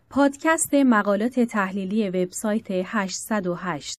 پادکست مقالات تحلیلی وبسایت 808.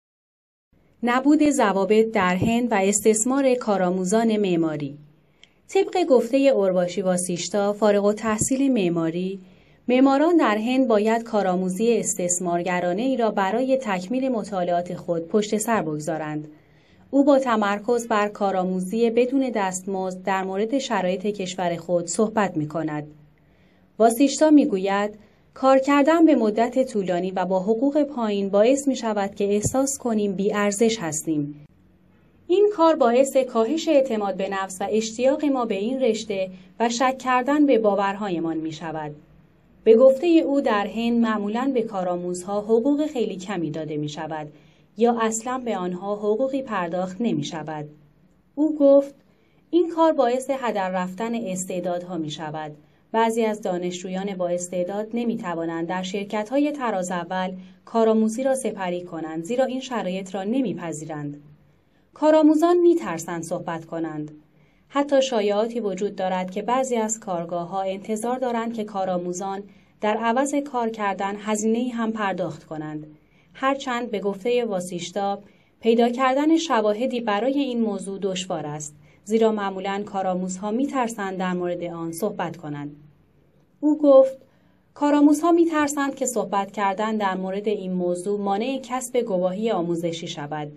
نبود ضوابط در هند و استثمار کارآموزان معماری. طبق گفته اورباشی واسیشتا، فارغ التحصیل معماری، معماران در هند باید کارآموزی استثمارگرانه ای را برای تکمیل مطالعات خود پشت سر بگذارند. او با تمرکز بر کارآموزی بدون دستمزد در مورد شرایط کشور خود صحبت می‌کند. واسیشتا می‌گوید کار کردن به مدت طولانی و با حقوق پایین باعث می‌شود که احساس کنیم بی‌ارزش هستیم. این کار باعث کاهش اعتماد به نفس و اشتیاق ما به این رشته و شک کردن به باورهایمان می‌شود. به گفته او در هند معمولاً به کارآموزها حقوق خیلی کمی داده می‌شود یا اصلاً به آنها حقوقی پرداخت نمی‌شود. او گفت این کار باعث هدر رفتن استعدادها می‌شود. بعضی از دانشجویان با استعداد نمی‌توانند در شرکت‌های طراز اول کارآموزی را سپری کنند زیرا این شرایط را نمی‌پذیرند. کارآموزان می‌ترسند صحبت کنند. حتی شایعاتی وجود دارد که بعضی از کارگاه‌ها انتظار دارند که کارآموزان در عوض کار کردن هزینه‌ای هم پرداخت کنند. هرچند به گفته واسیشتا پیدا کردن شواهدی برای این موضوع دشوار است، زیرا معمولاً کارآموزها می‌ترسند در مورد آن صحبت کنند. او گفت کارآموزها می‌ترسند که صحبت کردن در مورد این موضوع مانع کسب گواهی آموزشی شود.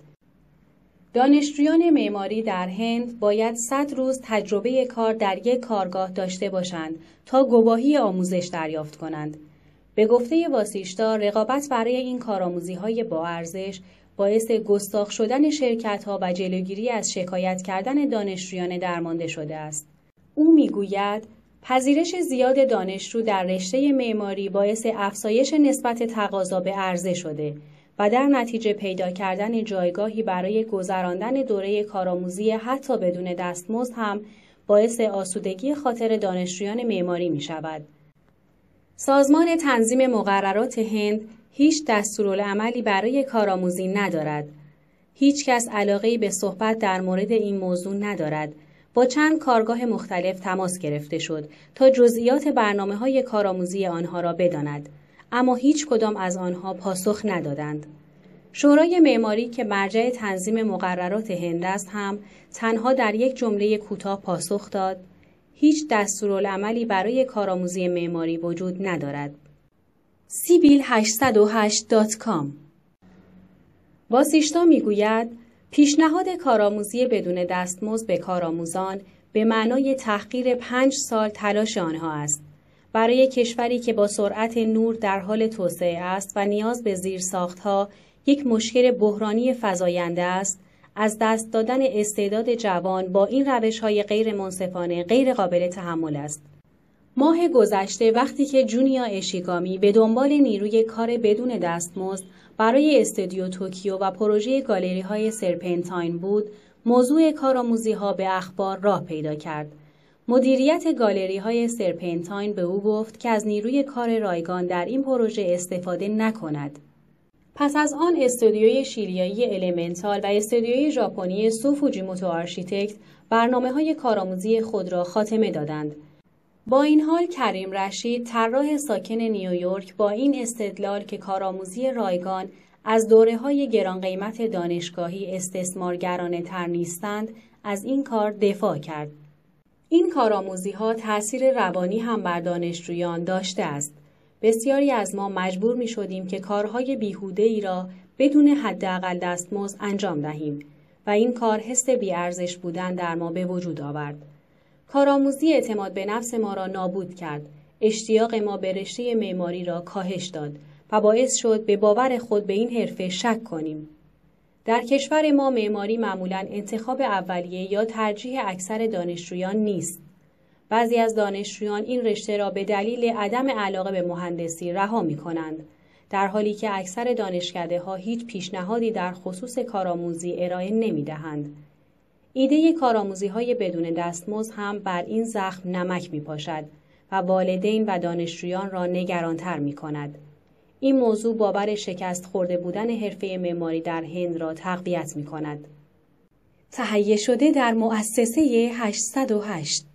دانشجویان معماری در هند باید 100 روز تجربه کار در یک کارگاه داشته باشند تا گواهی آموزش دریافت کنند. به گفته واسیشتا، رقابت برای این کارآموزی‌های با ارزش باعث گستاخ شدن شرکت‌ها و جلوگیری از شکایت کردن دانشجویان درمانده شده است. او می‌گوید پذیرش زیاد دانشجو در رشته معماری باعث افزایش نسبت تقاضا به عرضه شده و در نتیجه پیدا کردن جایگاهی برای گذراندن دوره کارآموزی حتی بدون دستمزد هم باعث آسودگی خاطر دانشجویان معماری می‌شود. سازمان تنظیم مقررات هند هیچ دستورالعملی برای کارآموزی ندارد. هیچ کس علاقه‌ای به صحبت در مورد این موضوع ندارد. با چند کارگاه مختلف تماس گرفته شد تا جزئیات برنامه‌های کارآموزی آنها را بداند، اما هیچ کدام از آنها پاسخ ندادند. شورای معماری که مرجع تنظیم مقررات هند است هم تنها در یک جمله کوتاه پاسخ داد: هیچ دستورالعملی برای کارآموزی معماری وجود ندارد. sibil808.com. واسیشتا میگوید پیشنهاد کارآموزی بدون دستمزد به کارآموزان به معنای تحقیر 5 سال تلاش آنها است. برای کشوری که با سرعت نور در حال توسعه است و نیاز به زیرساختها یک مشکل بحرانی فزاینده است، از دست دادن استعداد جوان با این روش‌های غیر منصفانه غیر قابل تحمل است. ماه گذشته وقتی که جونیا اشیگامی به دنبال نیروی کار بدون دستمزد برای استودیو توکیو و پروژه گالری‌های سرپنتاین بود، موضوع کارآموزی‌ها به اخبار راه پیدا کرد. مدیریت گالری‌های سرپنتاین به او گفت که از نیروی کار رایگان در این پروژه استفاده نکند. پس از آن استودیوی شیلیایی المنتال و استودیوی ژاپنی سو فوجیموتو آرشیتکت برنامه‌های کارآموزی خود را خاتمه دادند. با این حال کریم رشید، طراح ساکن نیویورک، با این استدلال که کارآموزی رایگان از دوره‌های گران قیمت دانشگاهی استثمارگرانه تر نیستند، از این کار دفاع کرد. این کارآموزی‌ها تأثیر روانی هم بر دانشجویان داشته است. بسیاری از ما مجبور می‌شدیم که کارهای بیهوده‌ای را بدون حداقل دستمزد انجام دهیم و این کار حس بی‌ارزش بودن در ما به وجود آورد. کارآموزی اعتماد به نفس ما را نابود کرد، اشتیاق ما به رشته معماری را کاهش داد و باعث شد به باور خود به این حرفه شک کنیم. در کشور ما معماری معمولاً انتخاب اولیه یا ترجیح اکثر دانشجویان نیست. بعضی از دانشجویان این رشته را به دلیل عدم علاقه به مهندسی رها می‌کنند، در حالی که اکثر دانشکده‌ها هیچ پیشنهادی در خصوص کارآموزی ارائه نمی‌دهند. ایده کارآموزی‌های بدون دستمزد هم بر این زخم نمک می‌پاشد و والدین و دانشجویان را نگران‌تر می‌کند. این موضوع باور شکست خورده بودن حرفه معماری در هند را تقویت می‌کند. تهیه شده در مؤسسه 808